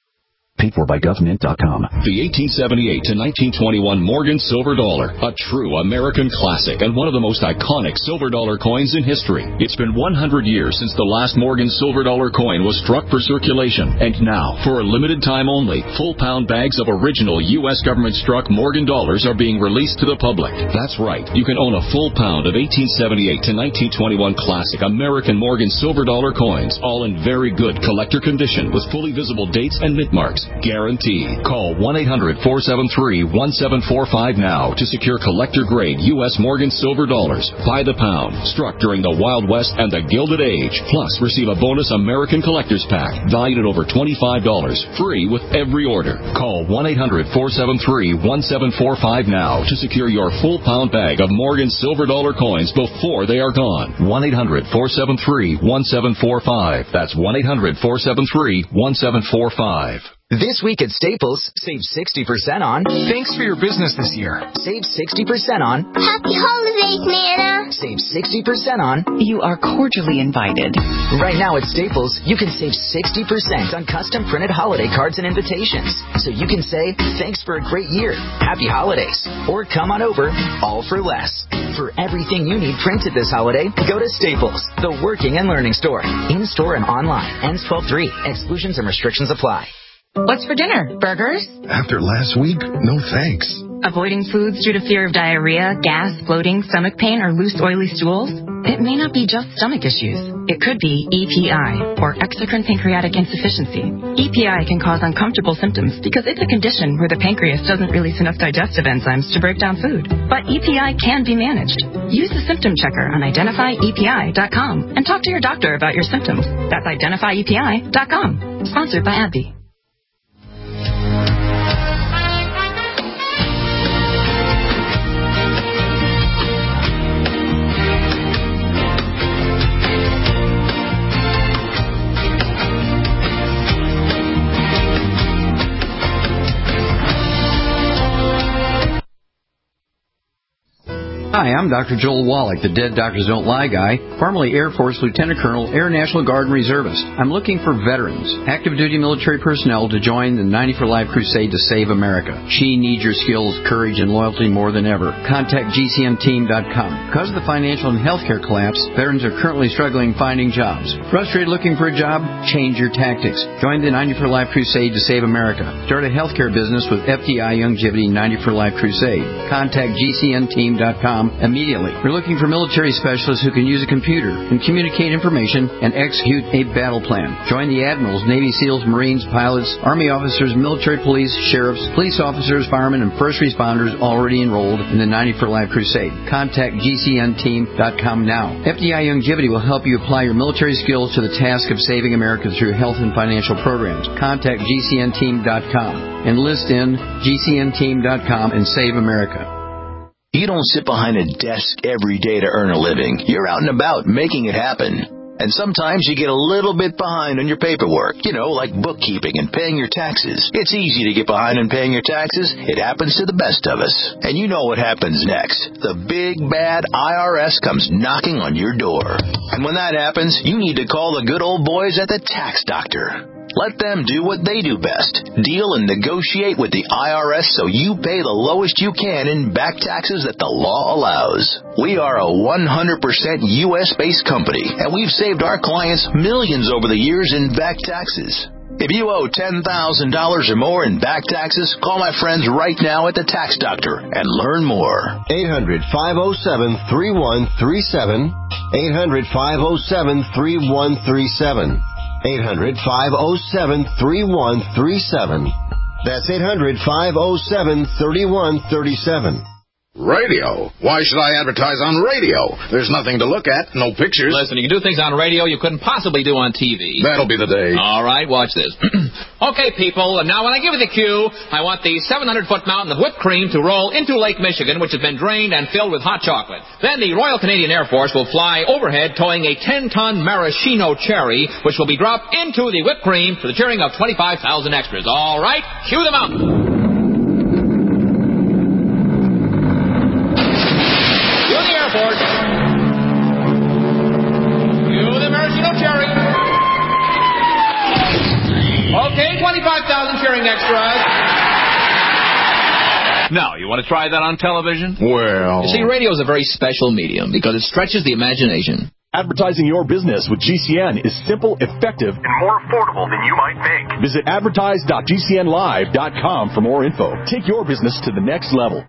Paid for by gov mint dot com. The eighteen seventy-eight to nineteen twenty-one Morgan Silver Dollar, a true American classic and one of the most iconic silver dollar coins in history. It's been one hundred years since the last Morgan Silver Dollar coin was struck for circulation, and now, for a limited time only, full pound bags of original U S government-struck Morgan dollars are being released to the public. That's right, you can own a full pound of eighteen seventy-eight to nineteen twenty-one classic American Morgan Silver Dollar coins, all in very good collector condition with fully visible dates and mint marks. Guaranteed. Call one eight hundred four seven three one seven four five now to secure collector-grade U S Morgan Silver Dollars by the pound, struck during the Wild West and the Gilded Age. Plus, receive a bonus American Collector's Pack valued at over twenty-five dollars, free with every order. Call one eight hundred four seven three one seven four five now to secure your full pound bag of Morgan Silver Dollar coins before they are gone. one eight hundred four seven three one seven four five. That's one eight hundred four seven three one seven four five. This week at Staples, save sixty percent on... Thanks for your business this year. Save sixty percent on... Happy holidays, Nana. Save sixty percent on... You are cordially invited. Right now at Staples, you can save sixty percent on custom printed holiday cards and invitations. So you can say, thanks for a great year, happy holidays, or come on over, all for less. For everything you need printed this holiday, go to Staples, the working and learning store. In-store and online. Ends twelve three. Exclusions and restrictions apply. What's for dinner? Burgers? After last week, no thanks. Avoiding foods due to fear of diarrhea, gas, bloating, stomach pain, or loose, oily stools? It may not be just stomach issues. It could be E P I, or exocrine pancreatic insufficiency. E P I can cause uncomfortable symptoms because it's a condition where the pancreas doesn't release enough digestive enzymes to break down food. But E P I can be managed. Use the symptom checker on identify E P I dot com and talk to your doctor about your symptoms. That's identify E P I dot com. Sponsored by AbbVie. Hi, I'm Doctor Joel Wallach, the Dead Doctors Don't Lie guy, formerly Air Force Lieutenant Colonel, Air National Guard and Reservist. I'm looking for veterans, active duty military personnel to join the ninety for Life crusade to save America. She needs your skills, courage, and loyalty more than ever. Contact G C M team dot com. Because of the financial and healthcare collapse, veterans are currently struggling finding jobs. Frustrated looking for a job? Change your tactics. Join the ninety for Life crusade to save America. Start a healthcare business with F D I Longevity ninety for Life crusade. Contact G C M team dot com com immediately. We're looking for military specialists who can use a computer and communicate information and execute a battle plan. Join the admirals, Navy SEALs, Marines, pilots, Army officers, military police, sheriffs, police officers, firemen, and first responders already enrolled in the ninety for Life Crusade. Contact G C N team dot com now. F D I Longevity will help you apply your military skills to the task of saving America through health and financial programs. Contact G C N team dot com. Enlist in G C N team dot com and save America. You don't sit behind a desk every day to earn a living. You're out and about making it happen. And sometimes you get a little bit behind on your paperwork, you know, like bookkeeping and paying your taxes. It's easy to get behind on paying your taxes. It happens to the best of us. And you know what happens next. The big, bad I R S comes knocking on your door. And when that happens, you need to call the good old boys at the Tax Doctor. Let them do what they do best. Deal and negotiate with the I R S so you pay the lowest you can in back taxes that the law allows. We are a one hundred percent U S-based company, and we've saved our clients millions over the years in back taxes. If you owe ten thousand dollars or more in back taxes, call my friends right now at the Tax Doctor and learn more. eight hundred, five oh seven, three one three seven. eight hundred, five oh seven, three one three seven. eight hundred, five oh seven, three one three seven. That's eight hundred, five oh seven, three one three seven. Radio? Why should I advertise on radio? There's nothing to look at, no pictures. Listen, you can do things on radio you couldn't possibly do on T V. That'll be the day. All right, watch this. Okay, people, now when I give you the cue, I want the seven hundred foot mountain of whipped cream to roll into Lake Michigan, which has been drained and filled with hot chocolate. Then the Royal Canadian Air Force will fly overhead towing a ten ton maraschino cherry, which will be dropped into the whipped cream for the cheering of twenty-five thousand extras. All right, cue them out. Okay, twenty-five thousand cheering extras. Now, you want to try that on television? Well... You see, radio is a very special medium because it stretches the imagination. Advertising your business with G C N is simple, effective, and more affordable than you might think. Visit advertise dot G C N live dot com for more info. Take your business to the next level.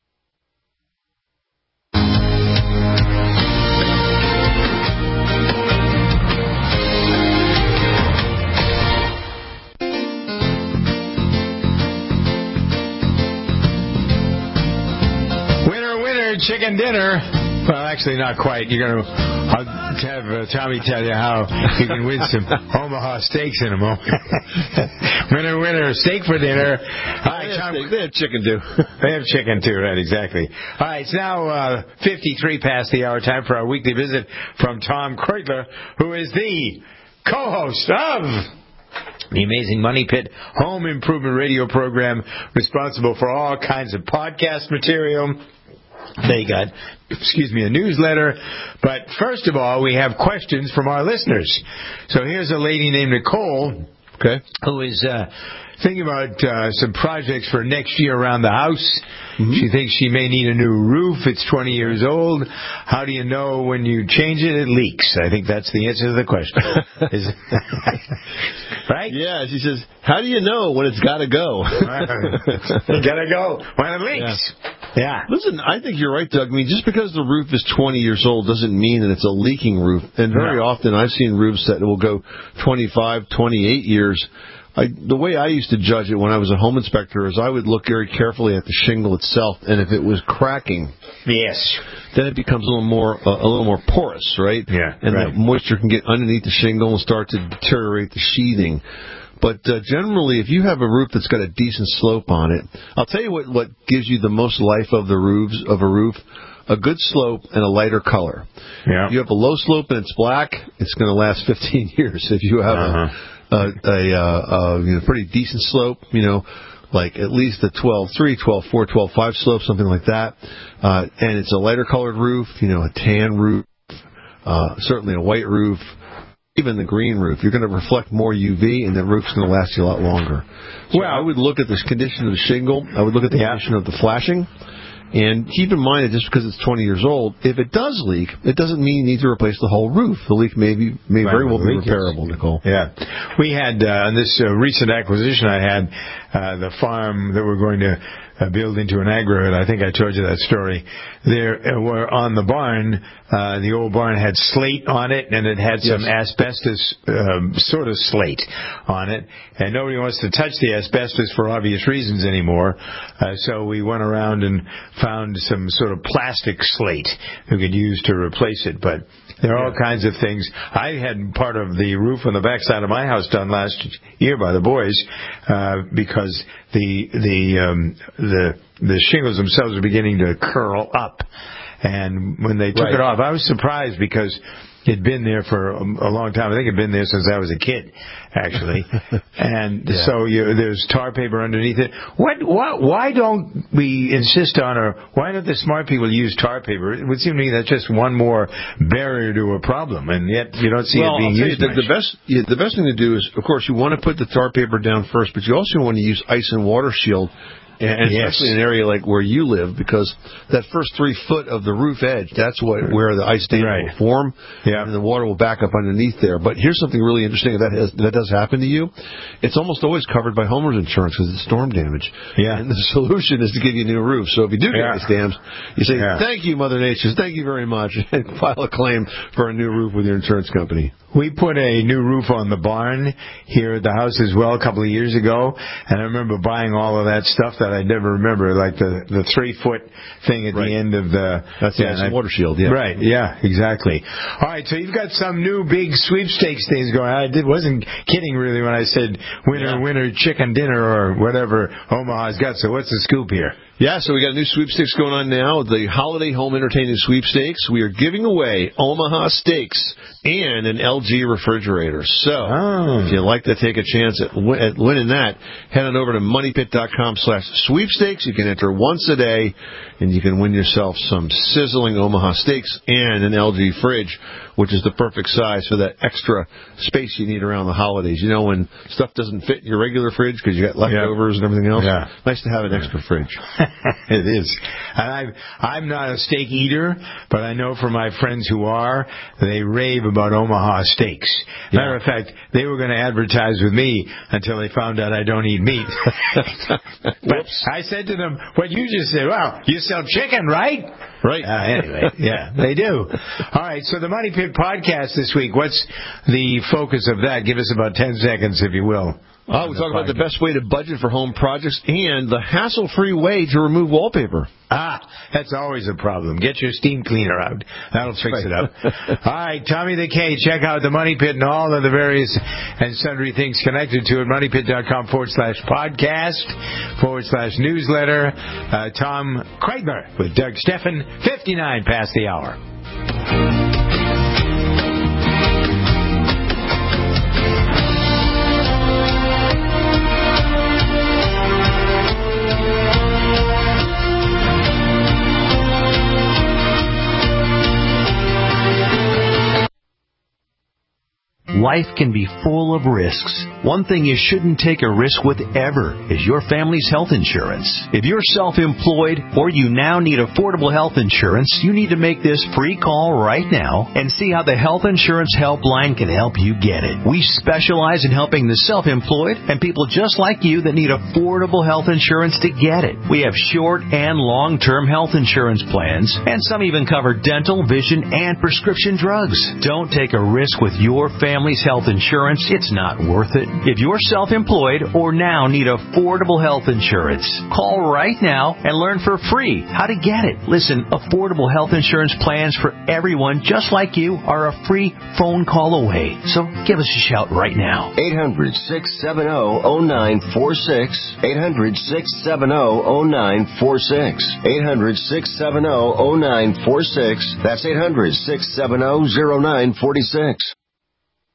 Chicken dinner. Well, actually, not quite. You're going to have uh, Tommy tell you how you can win some Omaha steaks in a moment. winner, winner, steak for dinner. All right, Tom, they have chicken, too. They have chicken, too, right, exactly. All right, it's now uh, fifty-three past the hour, time for our weekly visit from Tom Kreutler, who is the co-host of the Amazing Money Pit home improvement radio program, responsible for all kinds of podcast material. They got, excuse me, a newsletter. But first of all, we have questions from our listeners. So here's a lady named Nicole, okay, who is uh, thinking about uh, some projects for next year around the house. Mm-hmm. She thinks she may need a new roof. It's twenty years old. How do you know when you change it, it leaks? I think that's the answer to the question. Is right? Yeah, she says, how do you know when it's got to go? It's got to go when it leaks. Yeah. Yeah. Listen, I think you're right, Doug. I mean, just because the roof is twenty years old doesn't mean that it's a leaking roof. And very no. often I've seen roofs that will go twenty-five, twenty-eight years. I, the way I used to judge it when I was a home inspector is I would look very carefully at the shingle itself, and if it was cracking, yes, then it becomes a little more uh, a little more porous, right? Yeah, and right. that moisture can get underneath the shingle and start to deteriorate the sheathing. But uh, generally, if you have a roof that's got a decent slope on it, I'll tell you what, what gives you the most life of the roofs of a roof. A good slope and a lighter color. Yeah. If you have a low slope and it's black, it's going to last fifteen years. If you have uh-huh. a, a, a, a you know, pretty decent slope, you know, like at least a twelve three, twelve four, twelve five slope, something like that, uh, and it's a lighter colored roof, you know, a tan roof, uh, certainly a white roof, even the green roof, you're going to reflect more U V, and the roof's going to last you a lot longer. So well, I would look at the condition of the shingle. I would look at the yeah. condition of the flashing. And keep in mind that just because it's twenty years old, if it does leak, it doesn't mean you need to replace the whole roof. The leak may be may right, very well be repairable, Nicole. Yeah. We had, uh, on this uh, recent acquisition I had, uh, the farm that we're going to uh, build into an agro. I think I told you that story. There uh, were on the barn, uh, the old barn had slate on it, and it had some yes. asbestos um, sort of slate on it, and nobody wants to touch the asbestos for obvious reasons anymore. Uh, so we went around and found some sort of plastic slate we could use to replace it, but there are all kinds of things. I had part of the roof on the backside of my house done last year by the boys uh, because the the um, the the shingles themselves are beginning to curl up, and when they took right. it off, I was surprised because it'd been there for a, a long time. I think it'd been there since I was a kid, actually. And yeah. so you, there's tar paper underneath it. What, what, why don't we insist on, or why don't the smart people use tar paper? It would seem to me that's just one more barrier to a problem, and yet you don't see well, it being I'll used you, much. The, the best, yeah, the best thing to do is, of course, you want to put the tar paper down first, but you also want to use ice and water shield. And yes. especially in an area like where you live, because that first three foot of the roof edge, that's what where the ice dam right. will form, yeah. and the water will back up underneath there. But here's something really interesting. If that, has, that does happen to you, it's almost always covered by homeowner's insurance because it's storm damage. Yeah. And the solution is to give you a new roof. So if you do get yeah. ice dams, you say, yeah. thank you, Mother Nature, thank you very much, and file a claim for a new roof with your insurance company. We put a new roof on the barn here at the house as well a couple of years ago, and I remember buying all of that stuff that I never remember, like the the three foot thing at right. the end of the that's yeah, the water shield, yeah, right, yeah, exactly. All right, so you've got some new big sweepstakes things going on. I did, wasn't kidding really when I said winner, yeah. winner, chicken dinner or whatever Omaha's got. So what's the scoop here? Yeah, so we got a new sweepstakes going on now, the Holiday Home Entertainment Sweepstakes. We are giving away Omaha Steaks and an L G refrigerator. So, oh. if you'd like to take a chance at, win- at winning that, head on over to moneypit.com slash sweepstakes. You can enter once a day, and you can win yourself some sizzling Omaha Steaks and an L G fridge, which is the perfect size for that extra space you need around the holidays. You know, when stuff doesn't fit in your regular fridge because you got leftovers yeah. and everything else, yeah. nice to have an extra fridge. It is. And I, I'm not a steak eater, but I know from my friends who are, they rave about Omaha Steaks. Yeah. Matter of fact, they were going to advertise with me until they found out I don't eat meat. But I said to them, what you just said, well, you sell chicken, right? Right. Uh, anyway, yeah, they do. All right, so the Money Pit podcast this week, what's the focus of that? Give us about ten seconds, if you will. Oh, we talk about the best way to budget for home projects and the hassle-free way to remove wallpaper. Ah, that's always a problem. Get your steam cleaner out. That'll fix right. it up. All right, Tommy the K. Check out the Money Pit and all of the various and sundry things connected to it. moneypit.com forward slash podcast, forward slash newsletter. Uh, Tom Kreidler with Doug Steffen, fifty-nine past the hour. Life can be full of risks. One thing you shouldn't take a risk with ever is your family's health insurance. If you're self-employed or you now need affordable health insurance, you need to make this free call right now and see how the Health Insurance Helpline can help you get it. We specialize in helping the self-employed and people just like you that need affordable health insurance to get it. We have short and long-term health insurance plans, and some even cover dental, vision, and prescription drugs. Don't take a risk with your family health insurance. It's not worth it. If you're self-employed or now need affordable health insurance, call right now and learn for free how to get it. Listen, affordable health insurance plans for everyone just like you are a free phone call away. So give us a shout right now. eight hundred, six seven zero, zero nine four six. eight hundred, six seven zero, zero nine four six. eight hundred, six seven zero, zero nine four six. That's eight hundred, six seven zero, zero nine four six.